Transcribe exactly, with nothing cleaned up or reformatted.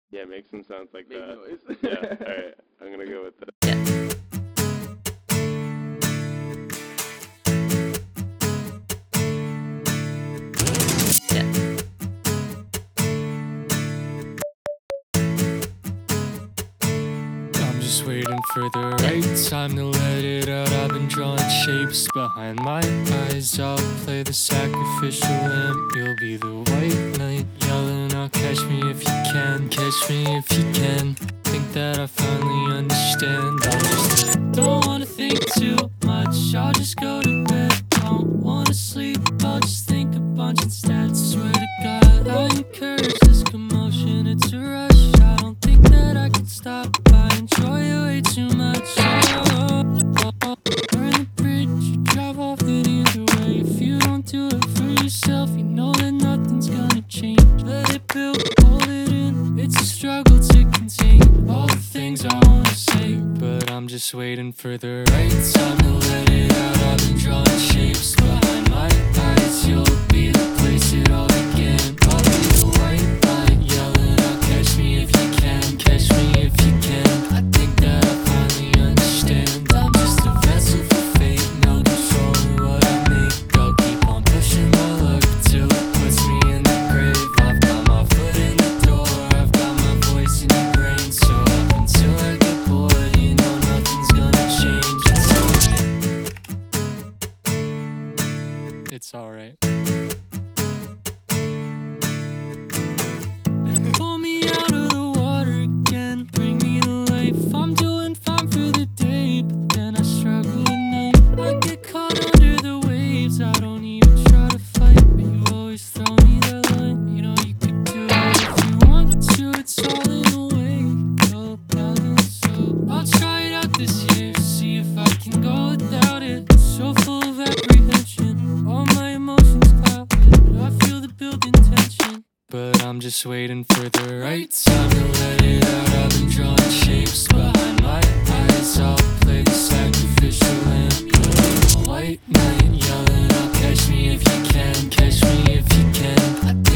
Yeah, make some sounds like Make that. noise. Yeah, alright. I'm gonna go with that. I'm just waiting for the right time to let it out. I've been drawing shapes behind my eyes. I'll play the sacrificial lamb. You'll be the white knight, yelling out, catch me if you can, catch me if you can. Think that I finally understand. I just don't wanna think too much. I'll just go to bed. Don't wanna sleep. I'll just think a bunch instead. Swear to God, I encourage this commotion. It's a rush. I don't think that I can stop. I enjoy it way too much. Oh, oh, oh. Burn the bridge, you drive off it either way. If you don't do it for yourself, you know that nothing's gonna change. Let it build, hold it in. It's a struggle to contain all the things I wanna say, but I'm just waiting for the right time to let it out. I've been drawing shapes behind my eyes. You'll be the place it all began. I'll be the white light yelling out, catch me if you can, catch me if you can. I think that I finally understand. I'm just a vessel for fate, no control in what I make. I'll keep on pushing my luck till it puts me in the grave. I've got my foot in the door, I've got my voice in your brain. So up until I get bored, you know nothing's gonna change. It's alright. It's alright. Pull me out of the water again, bring me to life. I'm doing fine for the day, but then I struggle at night. I get caught under the waves, I don't even try to fight, but you always throw me that line. You know you could do it if you want to, it's all in a way. Go about it, so I'll try it out this year, see if I can go without it. So full of apprehension, all my emotions clouded. I feel the building tension, but I'm just waiting for the right time to let it out. I've been drawing shapes behind my eyes. I'll play the sacrificial lamb. You're the white knight yelling out, catch me if you can, catch me if you can. I